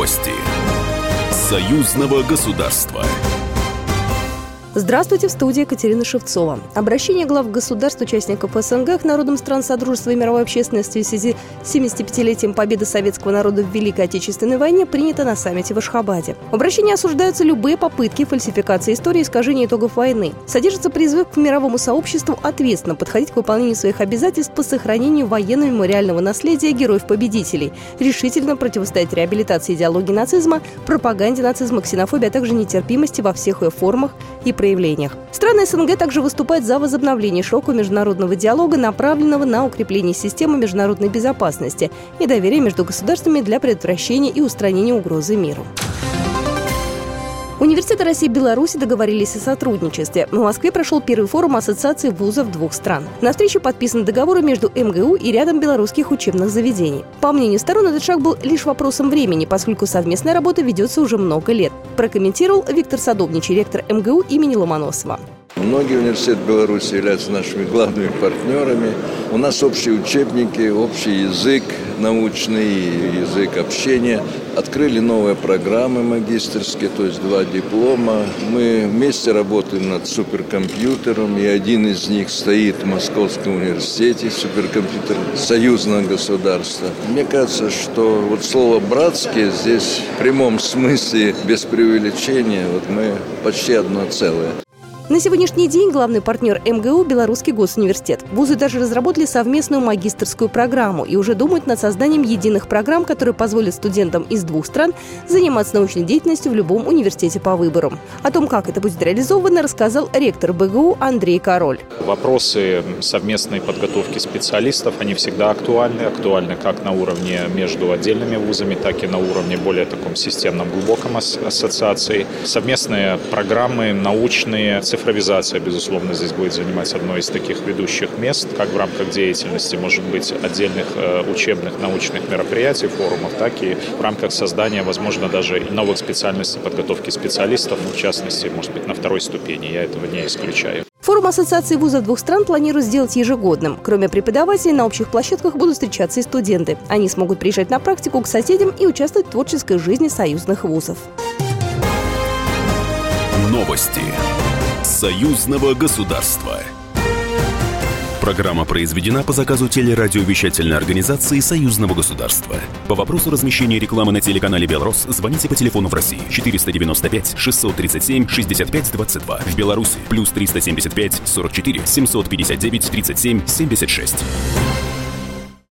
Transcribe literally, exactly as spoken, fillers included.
Новости союзного государства. Здравствуйте, в студии Екатерина Шевцова. Обращение глав государств-участников СНГ к народам стран Содружества и мировой общественности в связи с семидесятипятилетием победы советского народа в Великой Отечественной войне принято на саммите в Ашхабаде. В обращении осуждаются любые попытки фальсификации истории и искажения итогов войны. Содержится призыв к мировому сообществу ответственно подходить к выполнению своих обязательств по сохранению военно-мемориального наследия героев-победителей, решительно противостоять реабилитации идеологии нацизма, пропаганде нацизма, ксенофобии, а также нетерпимости во всех ее формах и проявлениях. Страны СНГ также выступают за возобновление широкого международного диалога, направленного на укрепление системы международной безопасности и доверия между государствами для предотвращения и устранения угрозы миру. Университеты России и Беларуси договорились о сотрудничестве. В Москве прошел первый форум ассоциации вузов двух стран. На встрече подписаны договоры между эм гэ у и рядом белорусских учебных заведений. По мнению сторон, этот шаг был лишь вопросом времени, поскольку совместная работа ведется уже много лет. Прокомментировал Виктор Садовничий, ректор эм гэ у имени Ломоносова. Многие университеты Беларуси являются нашими главными партнерами. У нас общие учебники, общий язык научный, язык общения. Открыли новые программы магистерские, то есть два диплома. Мы вместе работаем над суперкомпьютером, и один из них стоит в Московском университете, суперкомпьютер союзного государства. Мне кажется, что вот слово «братские» здесь в прямом смысле, без преувеличения, вот мы почти одно целое. На сегодняшний день главный партнер эм гэ у – Белорусский госуниверситет. Вузы даже разработали совместную магистерскую программу и уже думают над созданием единых программ, которые позволят студентам из двух стран заниматься научной деятельностью в любом университете по выбору. О том, как это будет реализовано, рассказал ректор бэ гэ у Андрей Король. Вопросы совместной подготовки специалистов, они всегда актуальны. Актуальны как на уровне между отдельными вузами, так и на уровне более таком системном, глубоком ассоциации. Совместные программы, научные, цифровизация, безусловно, здесь будет занимать одно из таких ведущих мест, как в рамках деятельности, может быть, отдельных э, учебных научных мероприятий, форумов, так и в рамках создания, возможно, даже новых специальностей, подготовки специалистов, в частности, может быть, на второй ступени. Я этого не исключаю. Форум Ассоциации вузов двух стран планируют сделать ежегодным. Кроме преподавателей, на общих площадках будут встречаться и студенты. Они смогут приезжать на практику к соседям и участвовать в творческой жизни союзных вузов. Новости союзного государства. Программа произведена по заказу телерадиовещательной организации союзного государства. По вопросу размещения рекламы на телеканале «Белрос» звоните по телефону в России четыреста девяносто пять шестьсот тридцать семь шестьдесят пять двадцать два. В Беларуси плюс триста семьдесят пять сорок четыре семьсот пятьдесят девять тридцать семь семьдесят шесть.